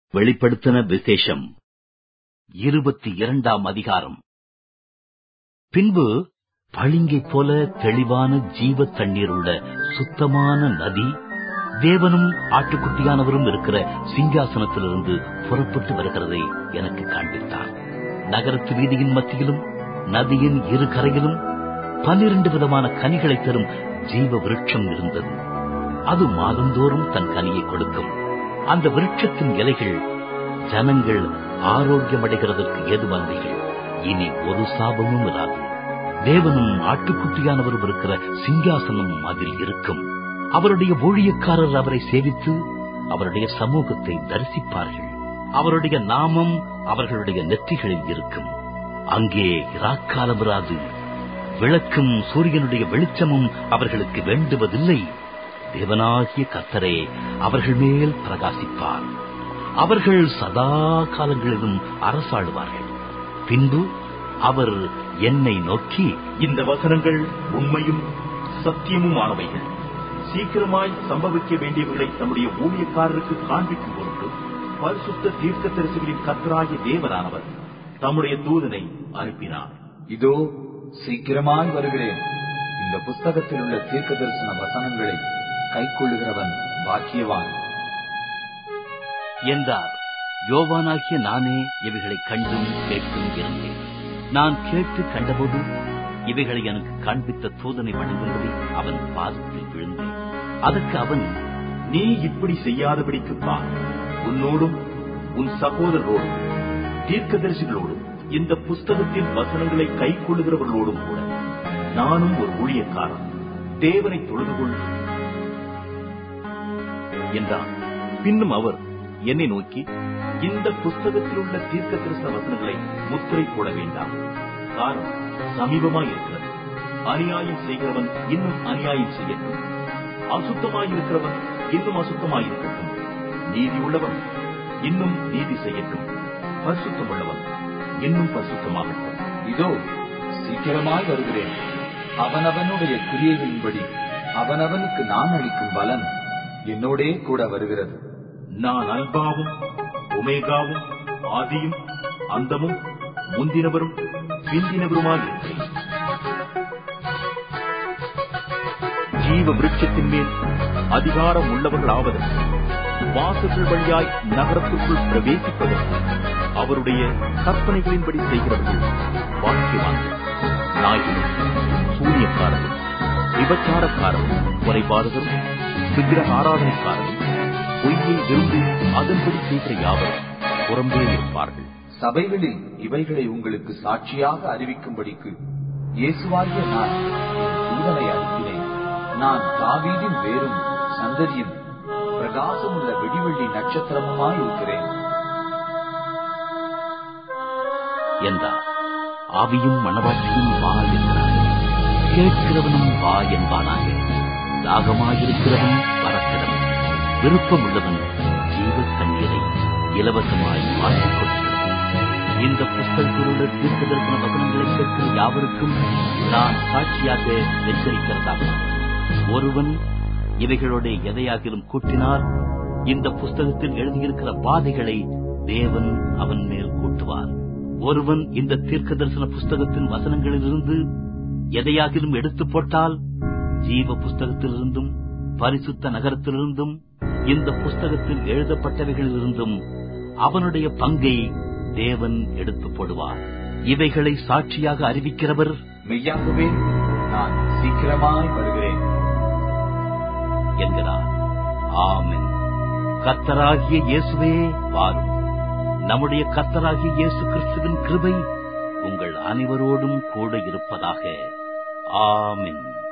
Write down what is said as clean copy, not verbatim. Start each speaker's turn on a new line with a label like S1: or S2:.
S1: வெளிப்படுத்தின விசேஷம் 22ஆம் அதிகாரம். பின்பு பளிங்கை போல தெளிவான ஜீவ தண்ணீர் உள்ள சுத்தமான நதி தேவனும் ஆட்டுக்குட்டியானவரும் இருக்கிற சிங்காசனத்திலிருந்து புறப்பட்டு வருகிறதை எனக்கு காண்பித்தார். நகரத்து வீதியின் மத்தியிலும் நதியின் இரு கரையிலும் 12 விதமான கனிகளை தரும் ஜீவ விருட்சம் இருந்தது. அது மாதந்தோறும் தன் கனியை கொடுக்கும். அந்த விருட்சத்தின் இலைகள் ஜனங்கள் ஆரோக்கியமடைகிறதற்கு ஏதுவானவைகள். இனி ஒரு சாபமும் இராது. தேவனும் ஆட்டுக்குட்டியானவரும் இருக்கிற சிங்காசனம் அதில் இருக்கும். அவருடைய ஊழியக்காரர் அவரை சேவித்து அவருடைய சமூகத்தை தரிசிப்பார்கள். அவருடைய நாமம் அவர்களுடைய நெற்றிகளில் இருக்கும். அங்கே இராக்காலம் இராது. விளக்கும் சூரியனுடைய வெளிச்சமும் அவர்களுக்கு வேண்டுவதில்லை. தேவனாகிய கர்த்தரே அவர்கள் மேல் பிரகாசிப்பார். அவர்கள் சதா காலங்களிலும் அரசாளுவார்கள். பின்பு அவர் என்னை நோக்கி,
S2: இந்த வசனங்கள் உண்மையும் சத்தியமுமானவைகள். சீக்கிரமாய் சம்பவிக்க வேண்டியவர்களை தம்முடைய ஊழியக்காரருக்கு காண்பிக்கும் பொருட்டு பரிசுத்த தீர்க்கதரிசிகளின் கர்த்தராகிய தேவனானவர் தம்முடைய தூதனை அனுப்பினார்.
S3: இதோ சீக்கிரமாய் வருகிறேன். இந்த புஸ்தகத்தில் உள்ள தீர்க்க தரிசன வசனங்களை கைக்கொள்ளுகிறவன் பாக்கியவான்
S1: என்றார். யோவானாகிய நானே இவைகளை கண்டும் கேட்டும் இருந்தேன். நான் கேட்டு கண்டபோது இவைகளை எனக்கு காண்பித்த தூதனை வணங்கும்படி அவன் பாதத்தில் விழுந்தேன். அதற்கு அவன்,
S2: நீ இப்படி செய்யாதபடிக்கு பார், உன்னோடும் உன் சகோதரரோடும் தீர்க்கதரிசிகளோடும் இந்த புஸ்தகத்தின் வசனங்களை கைக்கொள்ளுகிறவர்களோடும் கூட நானும் ஒரு ஊழியக்காரன். தேவனை தொழுதுகொள் என்றான். பின்னும் அவர் என்னை நோக்கி, இந்த புஸ்தகத்தில் உள்ள தீர்க்க தரிசன வசனங்களை முத்திரை போட வேண்டாம், காரணம் சமீபமாயிருக்கிறது. அநியாயம் செய்கிறவன் இன்னும் அநியாயம் செய்யட்டும், அசுத்தமாயிருக்கிறவன் இன்னும் அசுத்தமாயிருக்கட்டும், நீதி உள்ளவன் இன்னும் நீதி செய்யட்டும், பரிசுத்தம் உள்ளவன் இன்னும் பரிசுத்தமாகட்டும்.
S3: இதோ சீக்கிரமாய் வருகிறேன். அவனவனுடைய கிரியைகளின்படி அவனவனுக்கு நான் அளிக்கும் பலன் என்னோடே கூட வருகிறது.
S2: நான் அல்பாவும் ஒமேகாவும் ஆதியும் அந்தமும் முந்தினவரும் பிந்தினவருமாயிருக்கிறேன். ஜீவ விருட்சத்தின் மேல் அதிகாரம் உள்ளவர்களாவதற்கு வாசல்கள் வழியாய் நகரத்திற்குள் பிரவேசிப்பதற்கு அவருடைய கற்பனைகளின்படி செய்கிறவர்கள் பாக்கியவான்கள். நாய்களும் சூரியக்காரரும் விபச்சாரக்காரரும் கொலைபாதகரும் விக்கிரக ஆராதனைக்காரரும் பொய்யை விரும்பி அதன்படி செய்கிற யாவரும் புறம்பே இருப்பார்கள்.
S3: சபைகளில் இவைகளை உங்களுக்கு சாட்சியாக அறிவிக்கும்படிக்கு இயேசுவாகிய நான் தூதனை அனுப்பினேன். நான் தாவீதின் வேரும் சந்ததியும் பிரகாசமுள்ள வெடிவெள்ளி நட்சத்திரமுமாயிருக்கிறேன்
S1: என்றார். ஆவியும் மனவாட்சியும் வா என்றார்கள். கேட்கிறவனும் வா என்பானாக. தாகமாயிருக்கிறவன் வரக்கிடம், விருப்பம் உள்ளவன் ஜீவ தண்ணீரை இலவசமாய் மாற்றிக் கொடுக்கிறது. இந்த புஸ்தகத்தில் உள்ள தீர்க்க தரிசன வசனங்களை கேட்கிற யாவருக்கும் நான் சாட்சியாக எச்சரிக்கிறதாக, ஒருவன் இவைகளோட எதையாகிலும் கூட்டினார், இந்த புஸ்தகத்தில் எழுதியிருக்கிற பாதைகளை தேவன் அவன் மேல் கூட்டுவார். ஒருவன் இந்த தீர்க்க தரிசன புஸ்தகத்தின் வசனங்களிலிருந்து எதையாகிலும் எடுத்து போட்டால், ஜீவ புஸ்தகத்திலிருந்தும் பரிசுத்த நகரத்திலிருந்தும் இந்த புஸ்தகத்தில் எழுதப்பட்டவைகளிலிருந்தும் அவனுடைய பங்கை தேவன் எடுத்து போடுவார். இவைகளை சாட்சியாக அறிவிக்கிறவர்,
S3: மெய்யாகவே நான் சீக்கிரமாய் வருகிறேன்
S1: என்கிறார். ஆமென். கர்த்தராகிய இயேசுவே வாரும். நம்முடைய கர்த்தராகிய இயேசு கிறிஸ்துவின் கிருபை உங்கள் அனைவரோடும் கூட இருப்பதாக. ஆமென்.